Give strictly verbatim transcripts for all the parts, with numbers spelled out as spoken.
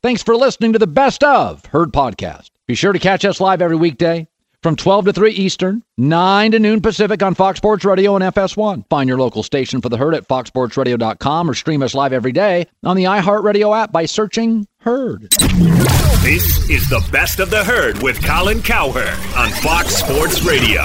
Thanks for listening to the Best of Herd podcast. Be sure to catch us live every weekday from twelve to three Eastern, nine to noon Pacific on Fox Sports Radio and F S one. Find your local station for the Herd at fox sports radio dot com or stream us live every day on the iHeartRadio app by searching Herd. This is the Best of the Herd with Colin Cowherd on Fox Sports Radio.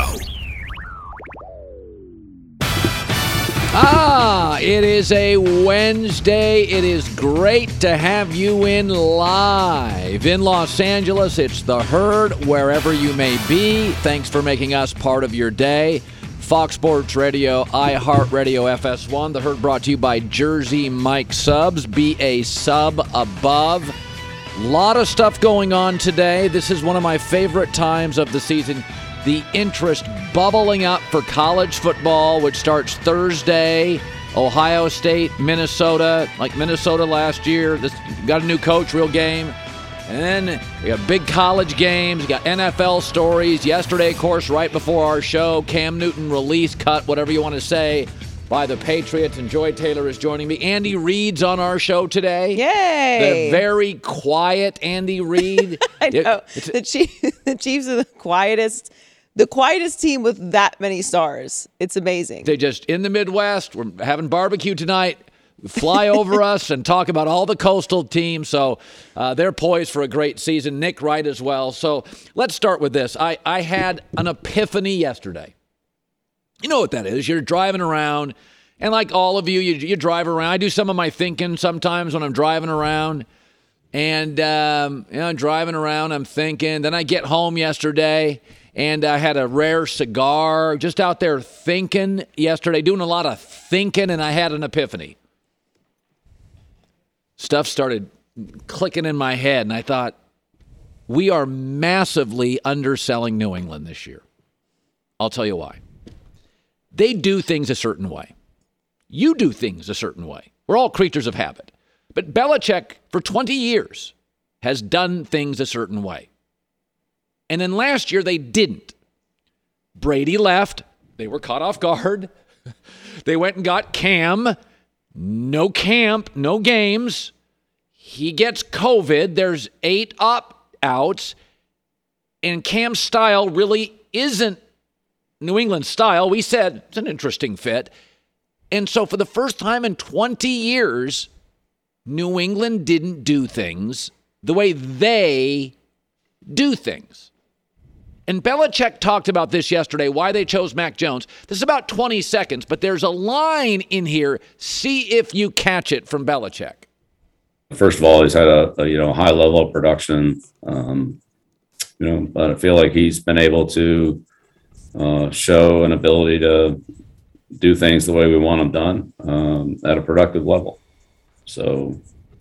Ah, it is a Wednesday. It is great to have you in live in Los Angeles. It's the Herd, wherever you may be. Thanks for making us part of your day. Fox Sports Radio, iHeartRadio, F S one. The Herd brought to you by Jersey Mike Subs. Be a sub above. A lot of stuff going on today. This is one of my favorite times of the season. The interest bubbling up for college football, which starts Thursday. Ohio State, Minnesota, like Minnesota last year. This got a new coach, real game. And then we got big college games. You got N F L stories. Yesterday, of course, right before our show, Cam Newton release cut, whatever you want to say, by the Patriots. And Joy Taylor is joining me. Andy Reid's on our show today. Yay! The very quiet Andy Reid. I know. It, the, Chief, the Chiefs are the quietest. The quietest team with that many stars. It's amazing. They just, in the Midwest, we're having barbecue tonight, fly over us and talk about all the coastal teams. So uh, they're poised for a great season. Nick Wright as well. So let's start with this. I, I had an epiphany yesterday. You know what that is. You're driving around, and like all of you, you, you drive around. I do some of my thinking sometimes when I'm driving around. And, um, you know, I'm driving around, I'm thinking. Then I get home yesterday, and I had a rare cigar, just out there thinking yesterday, doing a lot of thinking, and I had an epiphany. Stuff started clicking in my head, and I thought, we are massively underselling New England this year. I'll tell you why. They do things a certain way. You do things a certain way. We're all creatures of habit. But Belichick, for twenty years, has done things a certain way. And then last year, they didn't. Brady left. They were caught off guard. They went and got Cam. No camp, no games. He gets COVID. There's eight opt-outs. And Cam's style really isn't New England style. We said it's an interesting fit. And so for the first time in twenty years, New England didn't do things the way they do things. And Belichick talked about this yesterday, why they chose Mac Jones. This is about twenty seconds, but there's a line in here. See if you catch it from Belichick. First of all, he's had a, a you know high level of production, um, you know, but I feel like he's been able to uh, show an ability to do things the way we want them done um, at a productive level. So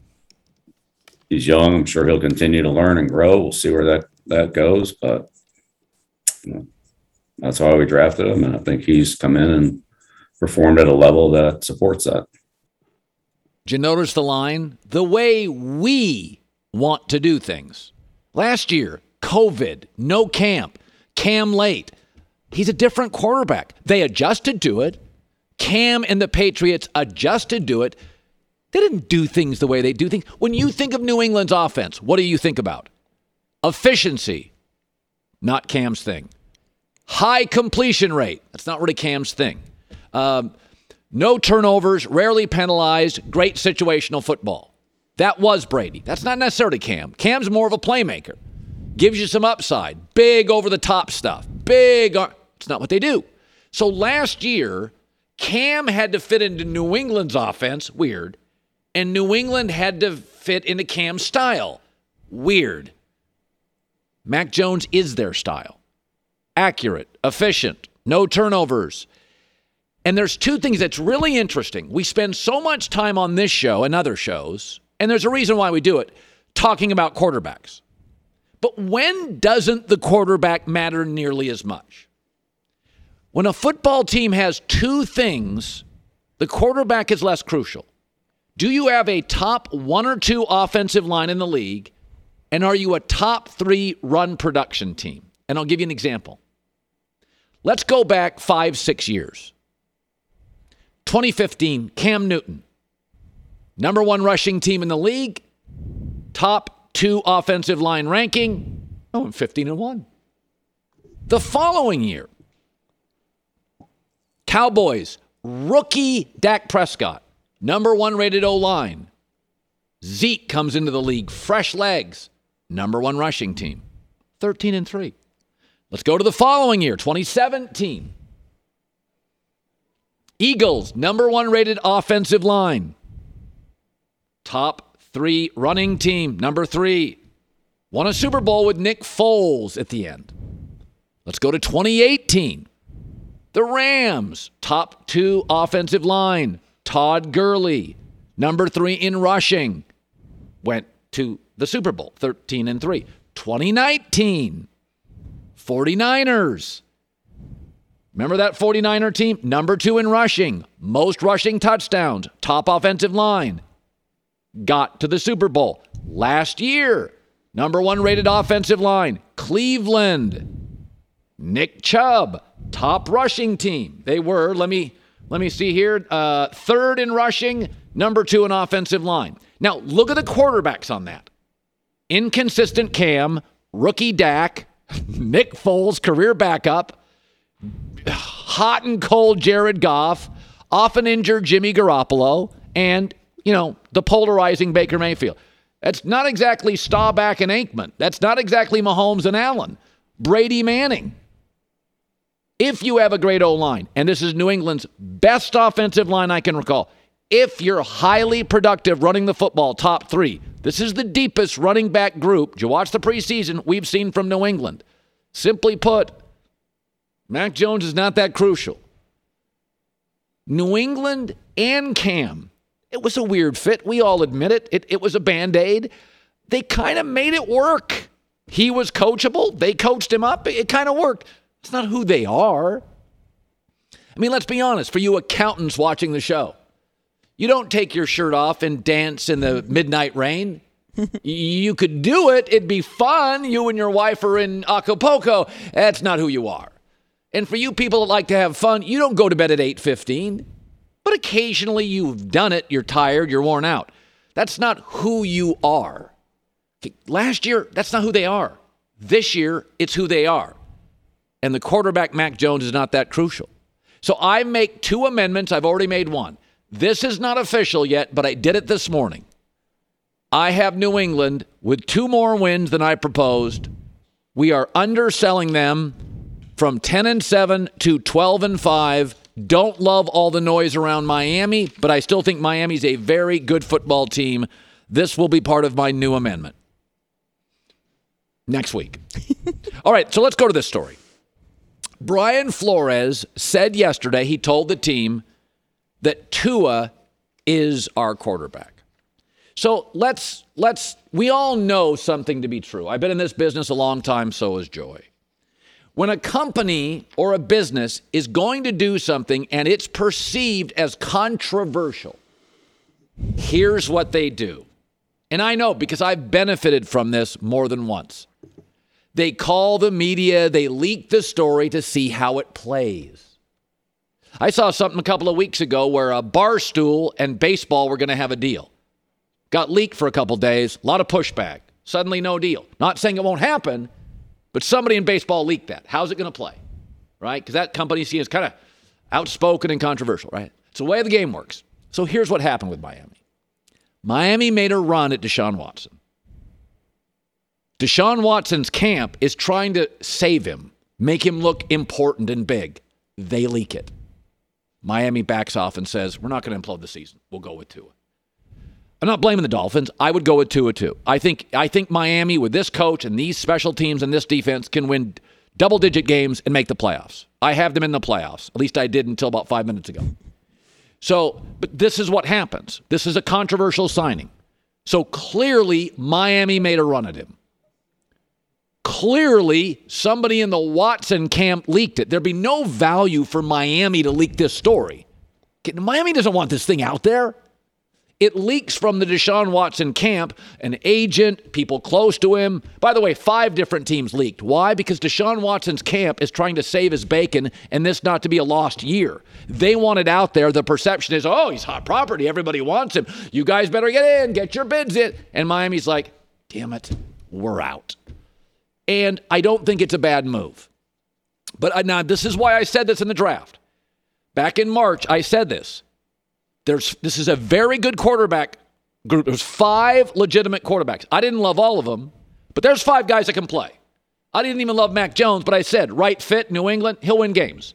he's young. I'm sure he'll continue to learn and grow. We'll see where that, that goes, but you know, that's why we drafted him. And I think he's come in and performed at a level that supports that. Did you notice the line? The way we want to do things. Last year, COVID, no camp, Cam late. He's a different quarterback. They adjusted to it. Cam and the Patriots adjusted to it. They didn't do things the way they do things. When you think of New England's offense, what do you think about? Efficiency. Not Cam's thing. High completion rate. That's not really Cam's thing. Um, no turnovers, rarely penalized, great situational football. That was Brady. That's not necessarily Cam. Cam's more of a playmaker. Gives you some upside. Big over-the-top stuff. Big. Ar- it's not what they do. So last year, Cam had to fit into New England's offense. Weird. And New England had to fit into Cam's style. Weird. Mac Jones is their style. Accurate, efficient, no turnovers. And there's two things that's really interesting. We spend so much time on this show and other shows, and there's a reason why we do it, talking about quarterbacks. But when doesn't the quarterback matter nearly as much? When a football team has two things, the quarterback is less crucial. Do you have a top one or two offensive line in the league? And are you a top three run production team? And I'll give you an example. Let's go back five, six years. twenty fifteen, Cam Newton. Number one rushing team in the league. top two offensive line ranking. Oh, and fifteen and one. The following year, Cowboys, rookie Dak Prescott, number one rated O-line. Zeke comes into the league, fresh legs, number one rushing team, thirteen and three. Let's go to the following year, twenty seventeen. Eagles, number one rated offensive line. Top three running team, number three. Won a Super Bowl with Nick Foles at the end. Let's go to twenty eighteen. The Rams, top two offensive line. Todd Gurley, number three in rushing. Went to the Super Bowl, thirteen and three. twenty nineteen, 49ers. Remember that 49er team? Number two in rushing. Most rushing touchdowns. Top offensive line. Got to the Super Bowl. Last year, number one rated offensive line. Cleveland. Nick Chubb. Top rushing team. They were, let me let me see here, uh, third in rushing, number two in offensive line. Now, look at the quarterbacks on that. Inconsistent Cam, rookie Dak, Nick Foles, career backup, hot and cold Jared Goff, often injured Jimmy Garoppolo, and, you know, the polarizing Baker Mayfield. That's not exactly Staubach and Aikman. That's not exactly Mahomes and Allen. Brady Manning. If you have a great O-line, and this is New England's best offensive line I can recall, if you're highly productive running the football, top three, this is the deepest running back group, did you watch the preseason, we've seen from New England. Simply put, Mac Jones is not that crucial. New England and Cam, it was a weird fit. We all admit it. It, it was a Band-Aid. They kind of made it work. He was coachable. They coached him up. It, it kind of worked. It's not who they are. I mean, let's be honest. For you accountants watching the show, you don't take your shirt off and dance in the midnight rain. You could do it. It'd be fun. You and your wife are in Acapulco. That's not who you are. And for you people that like to have fun, you don't go to bed at eight fifteen. But occasionally you've done it. You're tired. You're worn out. That's not who you are. Last year, that's not who they are. This year, it's who they are. And the quarterback, Mac Jones, is not that crucial. So I make two amendments. I've already made one. This is not official yet, but I did it this morning. I have New England with two more wins than I proposed. We are underselling them from ten and seven to twelve and five. Don't love all the noise around Miami, but I still think Miami's a very good football team. This will be part of my new amendment. Next week. All right, so let's go to this story. Brian Flores said yesterday, he told the team that Tua is our quarterback. So let's, let's, we all know something to be true. I've been in this business a long time, so has Joy. When a company or a business is going to do something and it's perceived as controversial, here's what they do. And I know because I've benefited from this more than once. They call the media, they leak the story to see how it plays. I saw something a couple of weeks ago where a Barstool and baseball were going to have a deal. Got leaked for a couple days, a lot of pushback. Suddenly no deal. Not saying it won't happen, but somebody in baseball leaked that. How's it going to play? Right? Because that company seen is kind of outspoken and controversial, right? It's the way the game works. So here's what happened with Miami. Miami made a run at Deshaun Watson. Deshaun Watson's camp is trying to save him, make him look important and big. They leak it. Miami backs off and says, we're not going to implode the season. We'll go with Tua. I'm not blaming the Dolphins. I would go with Tua too. I think I think Miami, with this coach and these special teams and this defense, can win double-digit games and make the playoffs. I have them in the playoffs. At least I did until about five minutes ago. So, but this is what happens. This is a controversial signing. So clearly, Miami made a run at him. Clearly, somebody in the Watson camp leaked it. There'd be no value for Miami to leak this story. Miami doesn't want this thing out there. It leaks from the Deshaun Watson camp, an agent, people close to him. By the way, five different teams leaked. Why? Because Deshaun Watson's camp is trying to save his bacon and this not to be a lost year. They want it out there. The perception is, oh, he's hot property. Everybody wants him. You guys better get in, get your bids in. And Miami's like, damn it, we're out. And I don't think it's a bad move. But now this is why I said this in the draft. Back in March, I said this. There's This is a very good quarterback group. There's five legitimate quarterbacks. I didn't love all of them, but there's five guys that can play. I didn't even love Mac Jones, but I said, right fit, New England, he'll win games.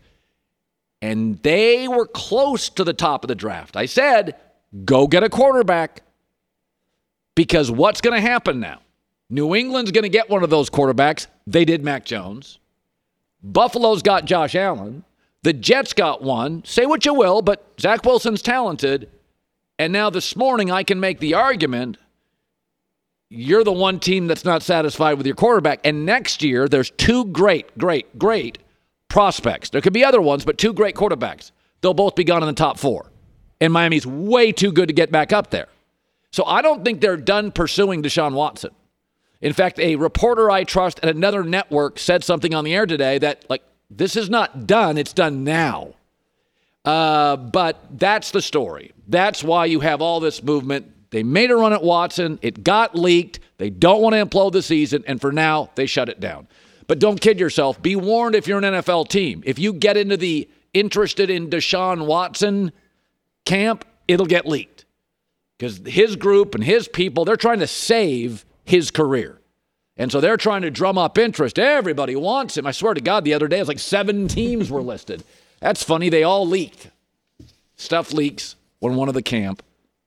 And they were close to the top of the draft. I said, go get a quarterback. Because what's going to happen now? New England's going to get one of those quarterbacks. They did Mac Jones. Buffalo's got Josh Allen. The Jets got one. Say what you will, but Zach Wilson's talented. And now this morning I can make the argument you're the one team that's not satisfied with your quarterback. And next year there's two great, great, great prospects. There could be other ones, but two great quarterbacks. They'll both be gone in the top four. And Miami's way too good to get back up there. So I don't think they're done pursuing Deshaun Watson. In fact, a reporter I trust at another network said something on the air today that, like, this is not done. It's done now. Uh, but that's the story. That's why you have all this movement. They made a run at Watson. It got leaked. They don't want to implode the season. And for now, they shut it down. But don't kid yourself. Be warned if you're an N F L team. If you get into the interested in Deshaun Watson camp, it'll get leaked. Because his group and his people, they're trying to save his career. And so they're trying to drum up interest. Everybody wants him. I swear to God, the other day, it was like seven teams were listed. That's funny. They all leaked. Stuff leaks when one of the camp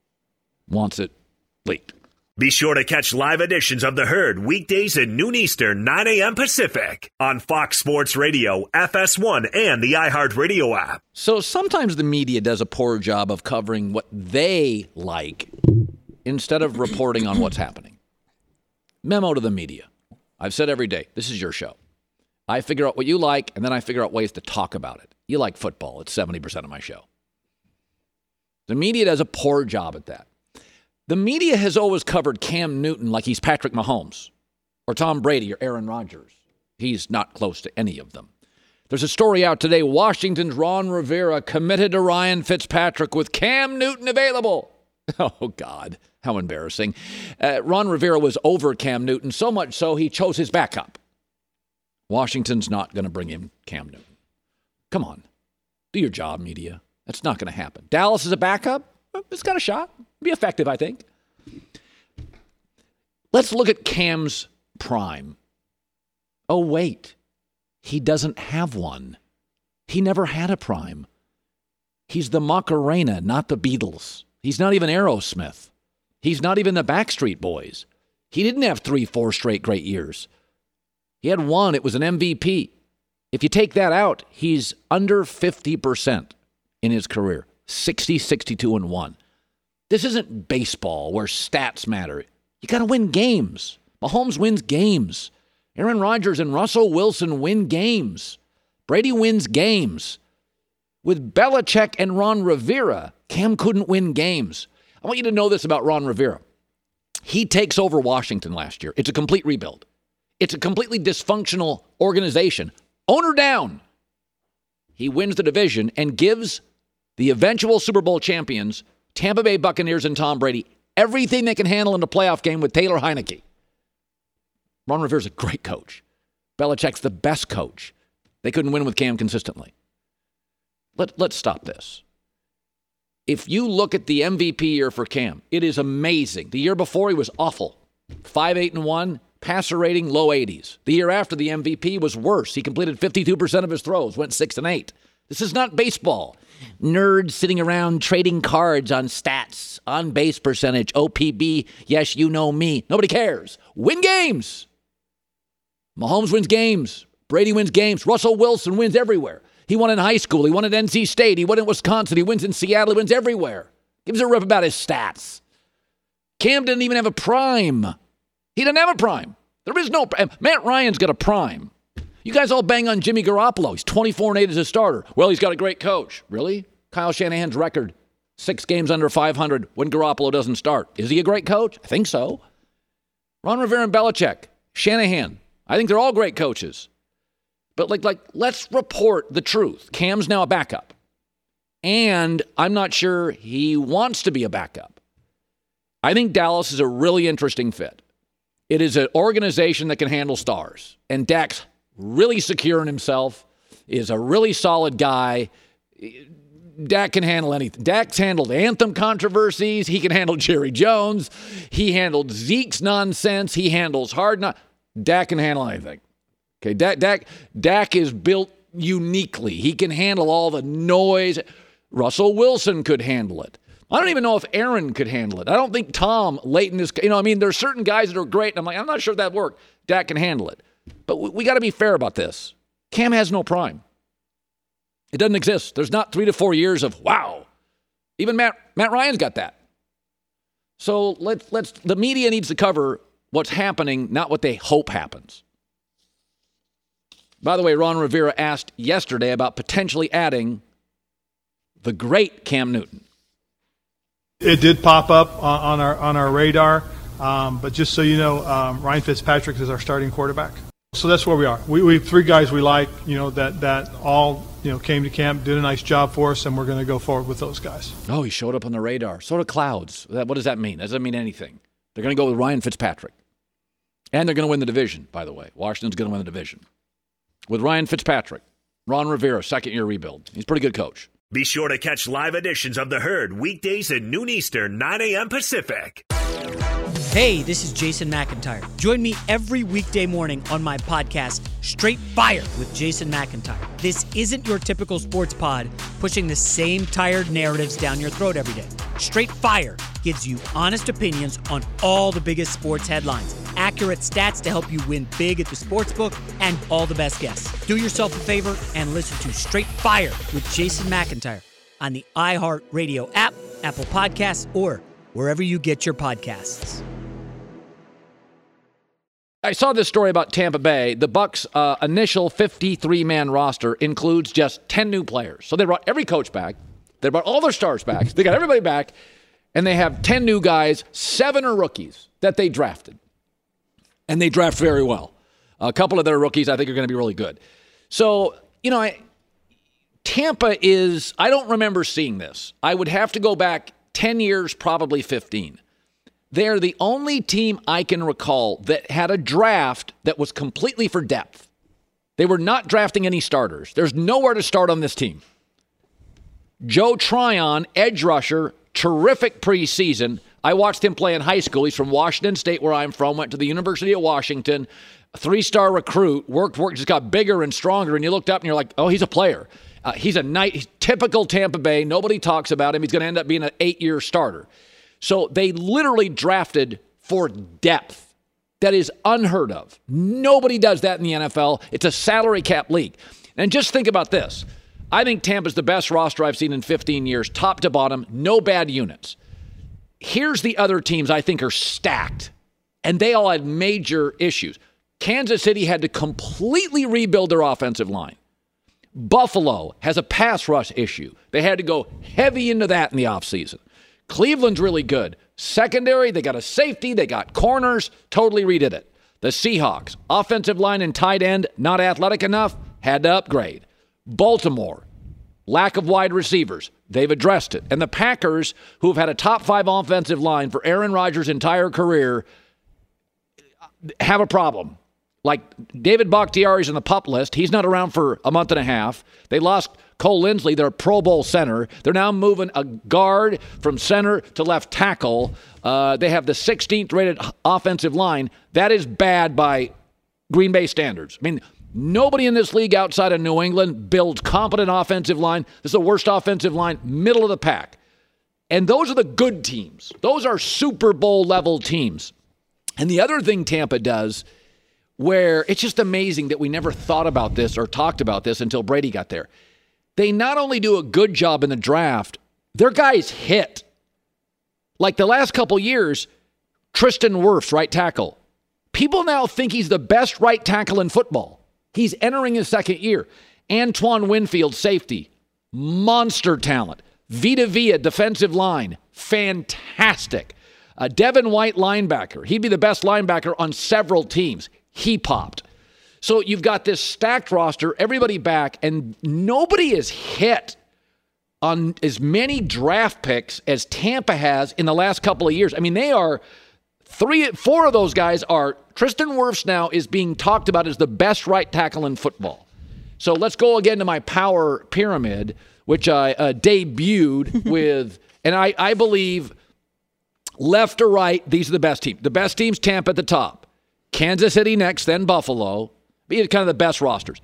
wants it leaked. Be sure to catch live editions of The Herd weekdays at noon Eastern, nine a.m. Pacific on Fox Sports Radio, F S one, and the iHeartRadio app. So sometimes the media does a poor job of covering what they like instead of reporting on what's happening. Memo to the media. I've said every day, this is your show. I figure out what you like, and then I figure out ways to talk about it. You like football. It's seventy percent of my show. The media does a poor job at that. The media has always covered Cam Newton like he's Patrick Mahomes or Tom Brady or Aaron Rodgers. He's not close to any of them. There's a story out today. Washington's Ron Rivera committed to Ryan Fitzpatrick with Cam Newton available. Oh, God, how embarrassing. Uh, Ron Rivera was over Cam Newton, so much so he chose his backup. Washington's not going to bring in Cam Newton. Come on. Do your job, media. That's not going to happen. Dallas is a backup. It's got a shot. Be effective, I think. Let's look at Cam's prime. Oh, wait. He doesn't have one. He never had a prime. He's the Macarena, not the Beatles. He's not even Aerosmith. He's not even the Backstreet Boys. He didn't have three, four straight great years. He had one. It was an M V P. If you take that out, he's under fifty percent in his career. sixty, sixty-two, and one. This isn't baseball where stats matter. You got to win games. Mahomes wins games. Aaron Rodgers and Russell Wilson win games. Brady wins games. With Belichick and Ron Rivera, Cam couldn't win games. I want you to know this about Ron Rivera. He takes over Washington last year. It's a complete rebuild. It's a completely dysfunctional organization. Owner down. He wins the division and gives the eventual Super Bowl champions, Tampa Bay Buccaneers and Tom Brady, everything they can handle in a playoff game with Taylor Heineke. Ron Rivera's a great coach. Belichick's the best coach. They couldn't win with Cam consistently. Let, let's stop this. If you look at the M V P year for Cam, it is amazing. The year before, he was awful. five, eight, and one, passer rating, low eighties. The year after, the M V P was worse. He completed fifty-two percent of his throws, went six and eight. This is not baseball. Nerds sitting around trading cards on stats, on base percentage, O P B, yes, you know me. Nobody cares. Win games. Mahomes wins games. Brady wins games. Russell Wilson wins everywhere. He won in high school. He won at N C State. He won in Wisconsin. He wins in Seattle. He wins everywhere. Gives a rip about his stats. Cam didn't even have a prime. He didn't have a prime. There is no prime. Matt Ryan's got a prime. You guys all bang on Jimmy Garoppolo. He's twenty-four and eight as a starter. Well, he's got a great coach. Really? Kyle Shanahan's record, six games under five hundred when Garoppolo doesn't start. Is he a great coach? I think so. Ron Rivera and Belichick, Shanahan. I think they're all great coaches. But like, like, let's report the truth. Cam's now a backup. And I'm not sure he wants to be a backup. I think Dallas is a really interesting fit. It is an organization that can handle stars. And Dak's really secure in himself, is a really solid guy. Dak can handle anything. Dak's handled anthem controversies. He can handle Jerry Jones. He handled Zeke's nonsense. He handles hard not. Dak can handle anything. Okay, Dak, Dak, Dak is built uniquely. He can handle all the noise. Russell Wilson could handle it. I don't even know if Aaron could handle it. I don't think Tom Leighton is, you know, I mean, there's certain guys that are great, and I'm like, I'm not sure if that worked. Dak can handle it. But we, we got to be fair about this. Cam has no prime. It doesn't exist. There's not three to four years of, wow. Even Matt Matt Ryan's got that. So let's, let's, the media needs to cover what's happening, not what they hope happens. By the way, Ron Rivera asked yesterday about potentially adding the great Cam Newton. It did pop up on, on our on our radar, um, but just so you know, um, Ryan Fitzpatrick is our starting quarterback. So that's where we are. We, we have three guys we like, you know, that that all you know came to camp, did a nice job for us, and we're going to go forward with those guys. Oh, he showed up on the radar. So did Clouds. That, what does that mean? That doesn't mean anything. They're going to go with Ryan Fitzpatrick, and they're going to win the division. By the way, Washington's going to win the division with Ryan Fitzpatrick. Ron Rivera, second year rebuild. He's a pretty good coach. Be sure to catch live editions of The Herd weekdays at noon Eastern, nine a.m. Pacific. Hey, this is Jason McIntyre. Join me every weekday morning on my podcast, Straight Fire with Jason McIntyre. This isn't your typical sports pod pushing the same tired narratives down your throat every day. Straight Fire gives you honest opinions on all the biggest sports headlines, accurate stats to help you win big at the sportsbook, and all the best guests. Do yourself a favor and listen to Straight Fire with Jason McIntyre on the iHeartRadio app, Apple Podcasts, or wherever you get your podcasts. I saw this story about Tampa Bay. The Bucs' uh, initial fifty-three man roster includes just ten new players. So they brought every coach back. They brought all their stars back. They got everybody back. And they have ten new guys. Seven are rookies that they drafted. And they draft very well. A couple of their rookies I think are going to be really good. So, you know, I, Tampa is, I don't remember seeing this. I would have to go back ten years, probably fifteen. They're the only team I can recall that had a draft that was completely for depth. They were not drafting any starters. There's nowhere to start on this team. Joe Tryon, edge rusher, terrific preseason. I watched him play in high school. He's from Washington State, where I'm from, went to the University of Washington, a three-star recruit, worked, worked, just got bigger and stronger, and you looked up and you're like, oh, he's a player. Uh, he's a nice, typical Tampa Bay. Nobody talks about him. He's going to end up being an eight-year starter. So they literally drafted for depth. That is unheard of. Nobody does that in the N F L. It's a salary cap league. And just think about this. I think Tampa's the best roster I've seen in fifteen years, top to bottom, no bad units. Here's the other teams I think are stacked, and they all had major issues. Kansas City had to completely rebuild their offensive line. Buffalo has a pass rush issue. They had to go heavy into that in the offseason. Cleveland's really good. Secondary, they got a safety, they got corners, totally redid it. The Seahawks, offensive line and tight end, not athletic enough, had to upgrade. Baltimore, lack of wide receivers, they've addressed it. And the Packers, who have had a top five offensive line for Aaron Rodgers' entire career, have a problem. Like David Bakhtiari's in the PUP list. He's not around for a month and a half. They lost Cole Linsley, their Pro Bowl center. They're now moving a guard from center to left tackle. Uh, they have the sixteenth rated offensive line. That is bad by Green Bay standards. I mean, nobody in this league outside of New England builds competent offensive line. This is the worst offensive line, middle of the pack. And those are the good teams. Those are Super Bowl level teams. And the other thing Tampa does, where it's just amazing that we never thought about this or talked about this until Brady got there. They not only do a good job in the draft, their guys hit. Like the last couple years, Tristan Wirfs, right tackle. People now think he's the best right tackle in football. He's entering his second year. Antoine Winfield, safety. Monster talent. Vita Vea, defensive line. Fantastic. Uh, Devin White, linebacker. He'd be the best linebacker on several teams. He popped. So you've got this stacked roster, everybody back, and nobody is hit on as many draft picks as Tampa has in the last couple of years. I mean, they are Three, four of those guys are, Tristan Wirfs now is being talked about as the best right tackle in football. So let's go again to my power pyramid, which I uh, debuted with, and I, I believe left to right, these are the best teams. The best teams, Tampa at the top. Kansas City next, then Buffalo. These are kind of the best rosters.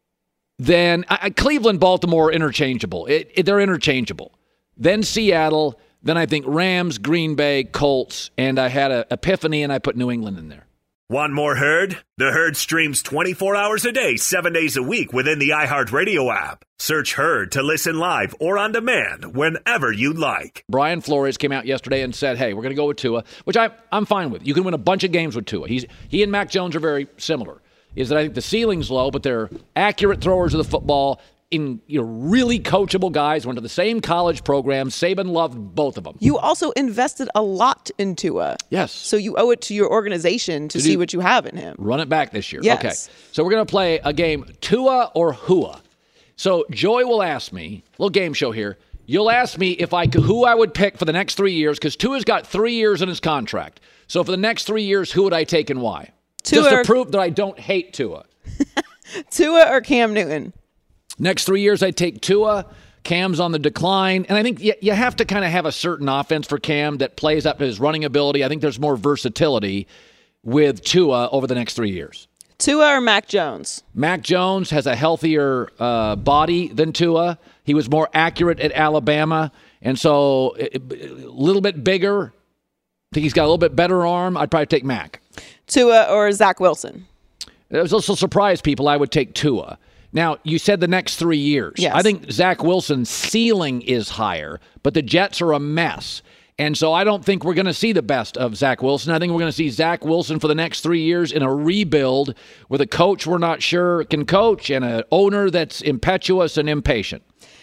Then I, Cleveland, Baltimore, interchangeable. It, it, they're interchangeable. Then Seattle. Then I think Rams, Green Bay, Colts, and I had an epiphany, and I put New England in there. Want more Herd? The Herd streams twenty-four hours a day, seven days a week within the iHeartRadio app. Search Herd to listen live or on demand whenever you like. Brian Flores came out yesterday and said, hey, we're going to go with Tua, which I, I'm fine with. You can win a bunch of games with Tua. He's, he and Mac Jones are very similar. Is that I think the ceiling's low, but they're accurate throwers of the football. In you know, really coachable guys, went to the same college program. Saban loved both of them. You also invested a lot in Tua. Yes. So you owe it to your organization to, to see do, what you have in him. Run it back this year. Yes. Okay. So we're going to play a game, Tua or Hua. So Joy will ask me, little game show here. You'll ask me if I could, who I would pick for the next three years, because Tua's got three years in his contract. So for the next three years, who would I take and why? Tua Just to or, prove that I don't hate Tua. Tua or Cam Newton? Next three years, I take Tua. Cam's on the decline. And I think you, you have to kind of have a certain offense for Cam that plays up his running ability. I think there's more versatility with Tua over the next three years. Tua or Mac Jones? Mac Jones has a healthier uh, body than Tua. He was more accurate at Alabama. And so a little bit bigger. I think he's got a little bit better arm. I'd probably take Mac. Tua or Zach Wilson? It was also surprised people. I would take Tua. Now, you said the next three years. Yes. I think Zach Wilson's ceiling is higher, but the Jets are a mess. And so I don't think we're going to see the best of Zach Wilson. I think we're going to see Zach Wilson for the next three years in a rebuild with a coach we're not sure can coach and an owner that's impetuous and impatient.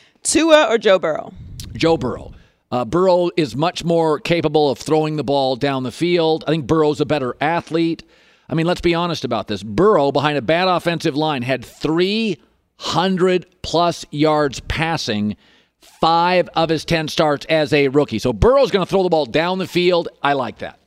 Tua or Joe Burrow? Joe Burrow. Uh, Burrow is much more capable of throwing the ball down the field. I think Burrow's a better athlete. I mean, let's be honest about this. Burrow, behind a bad offensive line, had three hundred plus yards passing, five of his ten starts as a rookie. So Burrow's going to throw the ball down the field. I like that.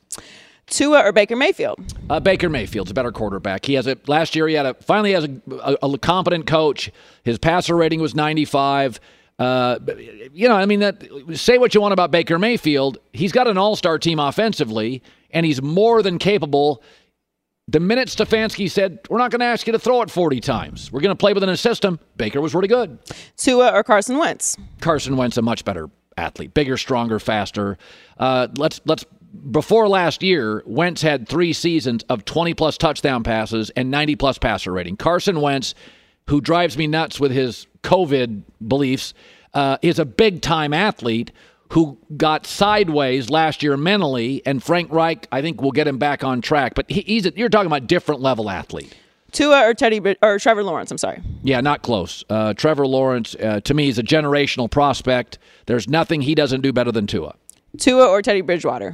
Tua or Baker Mayfield? Uh, Baker Mayfield's a better quarterback. He has a last year. He had a finally has a, a, a competent coach. His passer rating was ninety-five. Uh, you know, I mean, that say what you want about Baker Mayfield. He's got an all-star team offensively, and he's more than capable. The minute Stefanski said, we're not going to ask you to throw it forty times. We're going to play within a system. Baker was really good. Tua or Carson Wentz? Carson Wentz, a much better athlete. Bigger, stronger, faster. Uh, let's let's. Before last year, Wentz had three seasons of twenty-plus touchdown passes and ninety-plus passer rating. Carson Wentz, who drives me nuts with his COVID beliefs, uh, is a big-time athlete who got sideways last year mentally, and Frank Reich, I think, will get him back on track. But he, he's a, you're talking about different level athlete. Tua or Teddy or Trevor Lawrence, I'm sorry. Yeah, not close. Uh, Trevor Lawrence, uh, to me, is a generational prospect. There's nothing he doesn't do better than Tua. Tua or Teddy Bridgewater?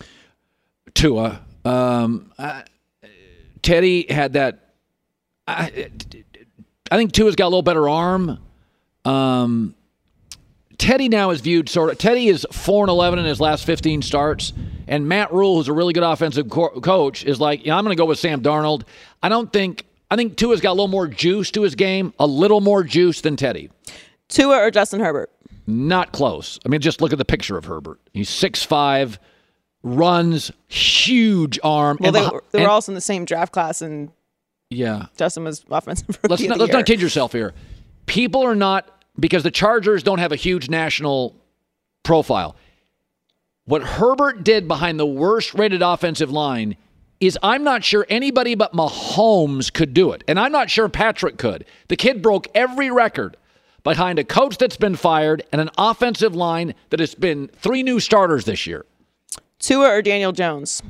Tua. Um, uh, Teddy had that. I, I think Tua's got a little better arm. Um, Teddy now is viewed sort of. Teddy is four and eleven in his last fifteen starts, and Matt Rule, who's a really good offensive co- coach, is like, yeah, I'm going to go with Sam Darnold. I don't think. I think Tua's got a little more juice to his game, a little more juice than Teddy. Tua or Justin Herbert? Not close. I mean, just look at the picture of Herbert. He's six five, runs, huge arm. Well, and they, behi- were, they were and, also in the same draft class, and yeah, Justin was offensive rookie let's of not, the let's year. not kid yourself here. People are not. Because the Chargers don't have a huge national profile. What Herbert did behind the worst-rated offensive line is I'm not sure anybody but Mahomes could do it. And I'm not sure Patrick could. The kid broke every record behind a coach that's been fired and an offensive line that has been three new starters this year. Tua or Daniel Jones?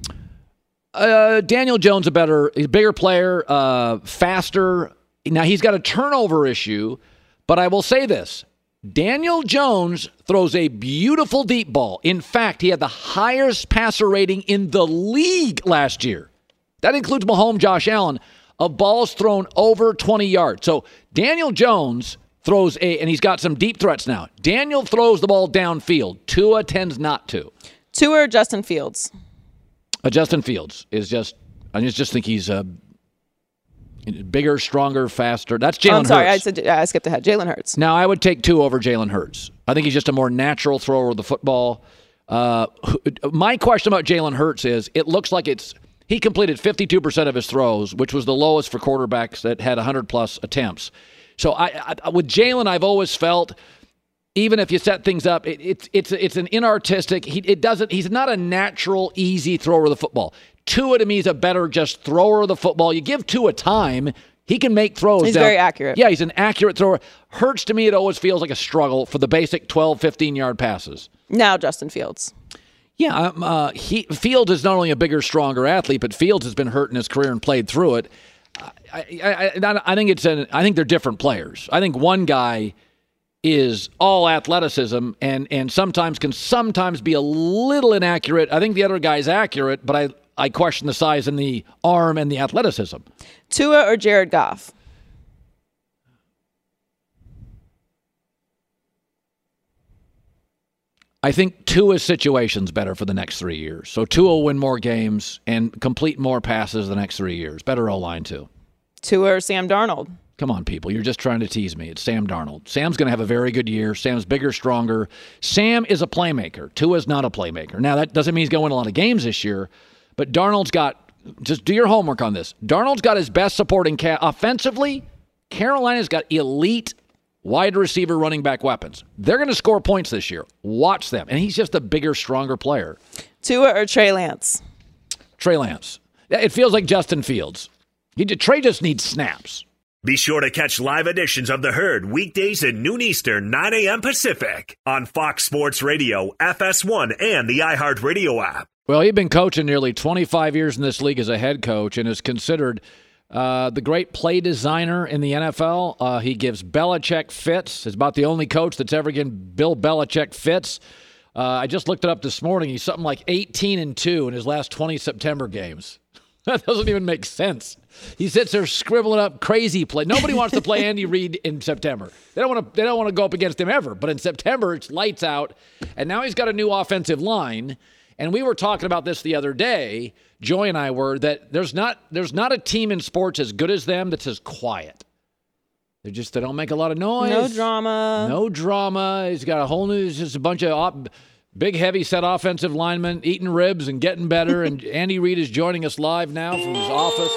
Uh, Daniel Jones, a better, a bigger player, uh, faster. Now, he's got a turnover issue. But I will say this, Daniel Jones throws a beautiful deep ball. In fact, he had the highest passer rating in the league last year. That includes Mahomes, Josh Allen, of balls thrown over twenty yards. So Daniel Jones throws a, and he's got some deep threats now. Daniel throws the ball downfield. Tua tends not to. Tua or Justin Fields? Uh, Justin Fields is just, I just, just think he's uh, bigger, stronger, faster. That's Jalen Hurts. I'm sorry, I, said, I skipped ahead. Jalen Hurts. Now, I would take two over Jalen Hurts. I think he's just a more natural thrower of the football. Uh, my question about Jalen Hurts is, it looks like it's, he completed fifty-two percent of his throws, which was the lowest for quarterbacks that had one hundred plus attempts. So I, I with Jalen, I've always felt, even if you set things up, it, it's it's it's an inartistic. He it doesn't. He's not a natural, easy thrower of the football. Tua to me is a better just thrower of the football. You give Tua time, he can make throws. He's down. very accurate. Yeah, he's an accurate thrower. Hurts to me, it always feels like a struggle for the basic twelve, fifteen-yard passes. Now Justin Fields. Yeah, um, uh, he, Fields is not only a bigger, stronger athlete, but Fields has been hurt in his career and played through it. I, I, I, I think it's an, I think they're different players. I think one guy is all athleticism and and sometimes can sometimes be a little inaccurate. I think the other guy's accurate, but I, I question the size and the arm and the athleticism. Tua or Jared Goff? I think Tua's situation's better for the next three years. So Tua will win more games and complete more passes the next three years. Better O-line, too. Tua or Sam Darnold? Come on, people. You're just trying to tease me. It's Sam Darnold. Sam's going to have a very good year. Sam's bigger, stronger. Sam is a playmaker. Tua's not a playmaker. Now, that doesn't mean he's going to win a lot of games this year, but Darnold's got, just do your homework on this. Darnold's got his best supporting cast. Offensively, Carolina's got elite wide receiver running back weapons. They're going to score points this year. Watch them. And he's just a bigger, stronger player. Tua or Trey Lance? Trey Lance. It feels like Justin Fields. He, Trey just needs snaps. Be sure to catch live editions of The Herd weekdays at noon Eastern, nine a.m. Pacific on Fox Sports Radio, F S one, and the iHeartRadio app. Well, he's been coaching nearly twenty-five years in this league as a head coach and is considered Uh, the great play designer in the N F L. Uh, he gives Belichick fits. He's about the only coach that's ever given Bill Belichick fits. Uh, I just looked it up this morning. He's something like eighteen and two in his last twenty September games. That doesn't even make sense. He sits there scribbling up crazy play. Nobody wants to play Andy Reid in September. They don't want to. They don't want to go up against him ever. But in September, it's lights out. And now he's got a new offensive line. And we were talking about this the other day. Joy and I were that there's not there's not a team in sports as good as them that's as quiet. They just they don't make a lot of noise. No drama. No drama. He's got a whole new just a bunch of op, big heavy set offensive linemen eating ribs and getting better. And Andy Reid is joining us live now from his office.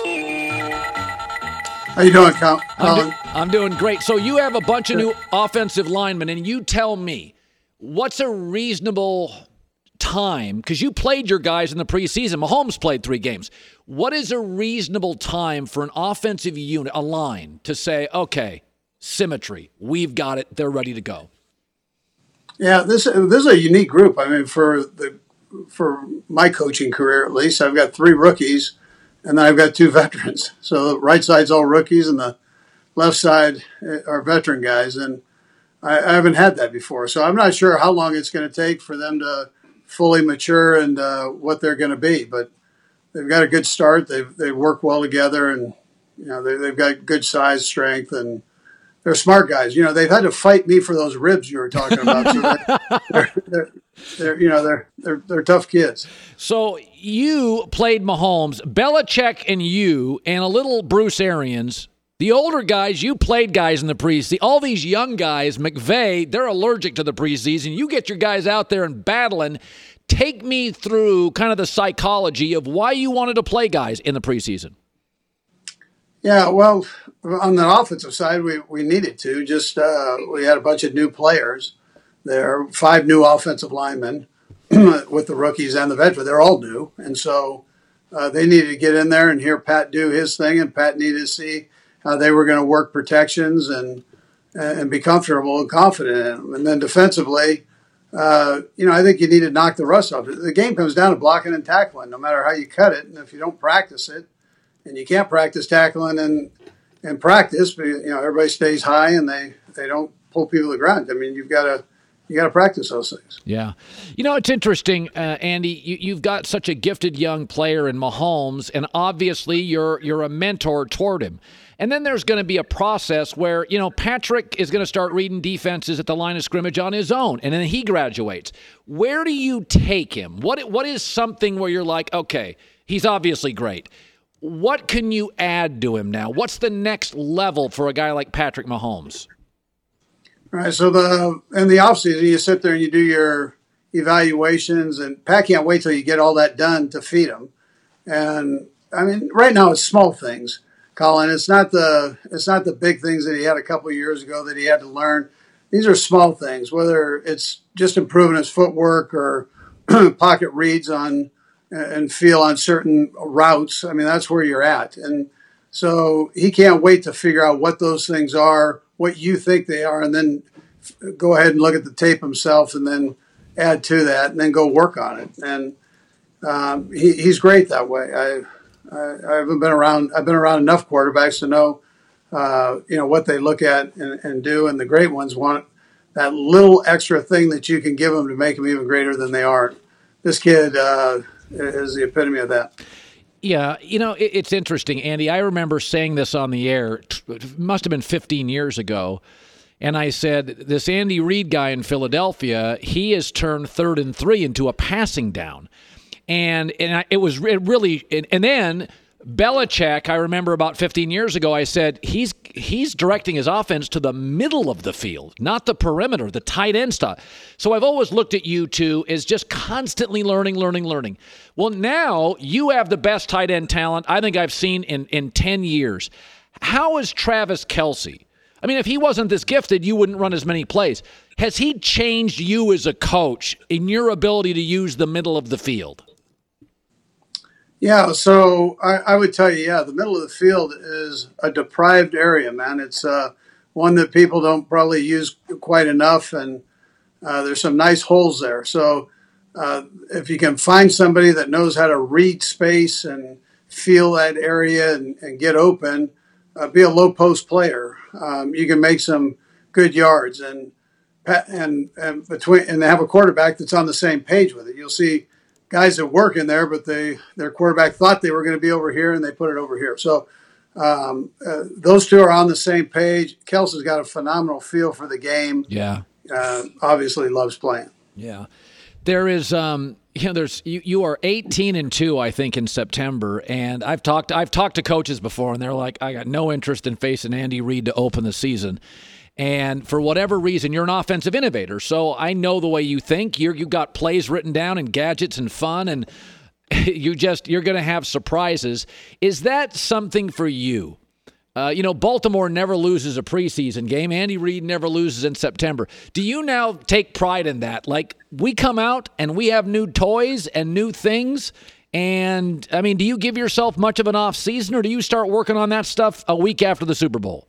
How you doing, Colin? I'm, do, I'm doing great. So you have a bunch of new offensive linemen, and you tell me what's a reasonable time, because you played your guys in the preseason. Mahomes played three games. What is a reasonable time for an offensive unit, a line, to say, okay, symmetry, we've got it, they're ready to go? Yeah, this this is a unique group. I mean, for the for my coaching career at least, I've got three rookies, and then I've got two veterans. So the right side's all rookies, and the left side are veteran guys, and I, I haven't had that before. So I'm not sure how long it's going to take for them to fully mature and uh, what they're going to be, but they've got a good start. They've they work well together, and you know they, they've got good size, strength, and they're smart guys. You know they've had to fight me for those ribs you were talking about. So they're, they're, they're, they're you know they're they're they're tough kids. So you played Mahomes, Belichick, and you, and a little Bruce Arians. The older guys, you played guys in the preseason. All these young guys, McVay, they're allergic to the preseason. You get your guys out there and battling. Take me through kind of the psychology of why you wanted to play guys in the preseason. Yeah, well, on the offensive side, we, we needed to. Just uh, we had a bunch of new players. There are five new offensive linemen with the rookies and the veterans. They're all new. And so uh, they needed to get in there and hear Pat do his thing, and Pat needed to see how they were going to work protections and and be comfortable and confident in them. And then defensively, uh, you know, I think you need to knock the rust off. The game comes down to blocking and tackling, no matter how you cut it. And if you don't practice it, and you can't practice tackling and and practice, you know, everybody stays high and they, they don't pull people to the ground. I mean, you've got to you got to practice those things. Yeah. You know, it's interesting, uh, Andy, you, you've got such a gifted young player in Mahomes, and obviously you're you're a mentor toward him. And then there's going to be a process where, you know, Patrick is going to start reading defenses at the line of scrimmage on his own, and then he graduates. Where do you take him? What What is something where you're like, okay, he's obviously great. What can you add to him now? What's the next level for a guy like Patrick Mahomes? All right, so the in the offseason, you sit there and you do your evaluations, and Pat can't wait till you get all that done to feed him. And I mean, right now it's small things, Colin. It's not the it's not the big things that he had a couple of years ago that he had to learn. These are small things, whether it's just improving his footwork or pocket reads on and feel on certain routes. I mean, that's where you're at. And so he can't wait to figure out what those things are, what you think they are, and then go ahead and look at the tape himself and then add to that and then go work on it. And um, he, he's great that way. I, I, I haven't been around, I've been around enough quarterbacks to know, uh, you know, what they look at and, and do. And the great ones want that little extra thing that you can give them to make them even greater than they are. This kid uh, is the epitome of that. Yeah, you know, it, it's interesting, Andy. I remember saying this on the air, it must have been fifteen years ago, and I said, this Andy Reid guy in Philadelphia, he has turned third and three into a passing down. And and I, it was it really and, – and then Belichick, I remember about fifteen years ago, I said, he's he's directing his offense to the middle of the field, not the perimeter, the tight end stuff. So I've always looked at you two as just constantly learning, learning, learning. Well, now you have the best tight end talent I think I've seen in, in ten years. How is Travis Kelce? I mean, if he wasn't this gifted, you wouldn't run as many plays. Has he changed you as a coach in your ability to use the middle of the field? Yeah, so I, I would tell you, yeah, the middle of the field is a deprived area, man. It's uh, one that people don't probably use quite enough, and uh, there's some nice holes there. So uh, if you can find somebody that knows how to read space and feel that area and, and get open, uh, be a low post player, um, you can make some good yards, and and and between and have a quarterback that's on the same page with it. You'll see guys that work in there, but they their quarterback thought they were going to be over here, and they put it over here. So um, uh, those two are on the same page. Kelce's got a phenomenal feel for the game. Yeah, uh, obviously loves playing. Yeah, there is. Um, you know, there's you, you are eighteen and two, I think, in September, and I've talked I've talked to coaches before, and they're like, I got no interest in facing Andy Reid to open the season. And for whatever reason, you're an offensive innovator. So I know the way you think. You're, you've got plays written down and gadgets and fun, and you just, you're going to have surprises. Is that something for you? Uh, you know, Baltimore never loses a preseason game. Andy Reid never loses in September. Do you now take pride in that? Like, we come out and we have new toys and new things. And, I mean, do you give yourself much of an off season, or do you start working on that stuff a week after the Super Bowl?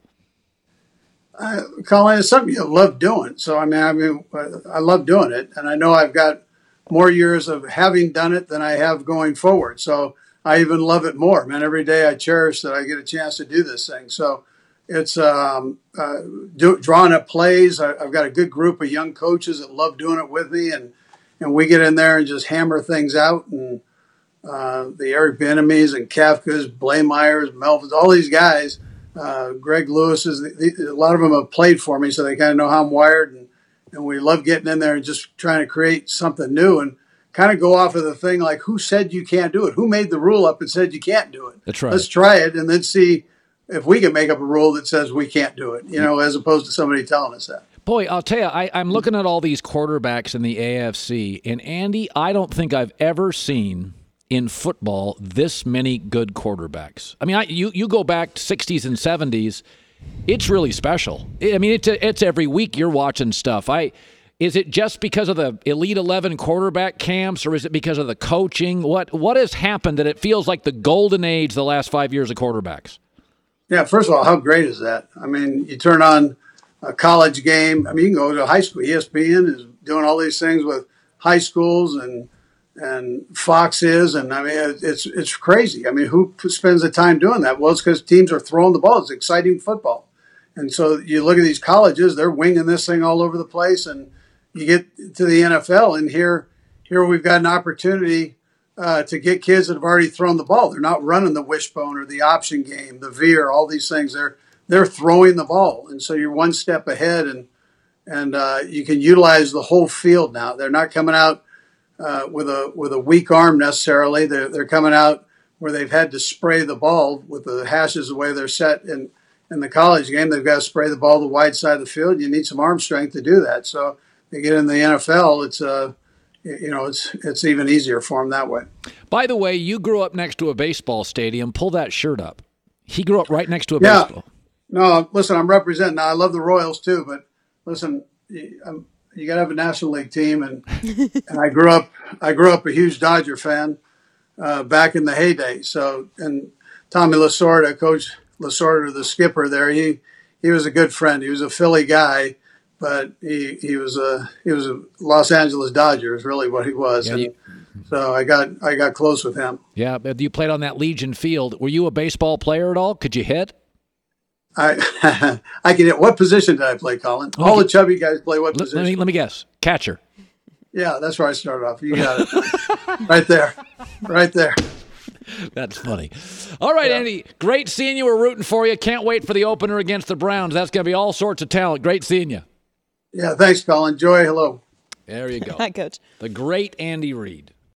Uh, Colin, it's something you love doing. So, I mean, I mean, I love doing it. And I know I've got more years of having done it than I have going forward. So I even love it more, man. Every day I cherish that I get a chance to do this thing. So it's um, uh, do, drawing up plays. I, I've got a good group of young coaches that love doing it with me. And, and we get in there and just hammer things out. And uh, the Eric Bieniemys and Kafkas, Blameyers, Melvins, all these guys, Uh, Greg Lewis is a lot of them have played for me, so they kind of know how I'm wired, and, and we love getting in there and just trying to create something new and kind of go off of the thing like, who said you can't do it? Who made the rule up and said you can't do it? That's right. Let's try it and then see if we can make up a rule that says we can't do it, you know, as opposed to somebody telling us that. Boy, I'll tell you, I, I'm looking at all these quarterbacks in the A F C, and Andy, I don't think I've ever seen in football this many good quarterbacks. I mean, I, you you go back to sixties and seventies, it's really special. I mean, it's it's every week you're watching stuff. I is it just because of the Elite eleven quarterback camps, or is it because of the coaching? What what has happened that it feels like the golden age the last five years of quarterbacks? Yeah, first of all, how great is that? I mean, you turn on a college game. I mean, you can go to high school. E S P N is doing all these things with high schools, and and Fox is, and I mean, it's it's crazy. I mean, who spends the time doing that? Well, it's because teams are throwing the ball. It's exciting football. And so you look at these colleges, they're winging this thing all over the place. And, you get to the N F L, and here here we've got an opportunity uh, to get kids that have already thrown the ball. They're not running the wishbone or the option game, the veer, all these things. They're they're throwing the ball, and so you're one step ahead, and and uh, you can utilize the whole field now. They're not coming out uh, with a with a weak arm necessarily. They're they're coming out where they've had to spray the ball with the hashes the way they're set in in the college game. They've got to spray the ball the wide side of the field. You need some arm strength to do that. So they get in the N F L. It's uh, you know, it's it's even easier for them that way. By the way, you grew up next to a baseball stadium. Pull that shirt up. He grew up right next to a yeah. baseball. No, listen, I'm representing. Now, I love the Royals too, but listen, I'm, you got to have a National League team, and and I grew up I grew up a huge Dodger fan uh, back in the heyday. So, and Tommy Lasorda, Coach Lasorda, the skipper there, he he was a good friend. He was a Philly guy, but he he was a he was a Los Angeles Dodger is really what he was. Yeah, and you, so I got I got close with him. Yeah, but you played on that Legion field. Were you a baseball player at all? Could you hit? I I can hit. What position did I play, Colin? All the chubby guys play what Let, position? let me let me guess. Catcher. Yeah, that's where I started off. You got it. Right there. Right there. That's funny. All right, yeah. Andy, great seeing you. We're rooting for you. Can't wait for the opener against the Browns. That's going to be all sorts of talent. Great seeing you. Yeah, thanks, Colin. Joy, hello. There you go. Hi, Coach. The great Andy Reid.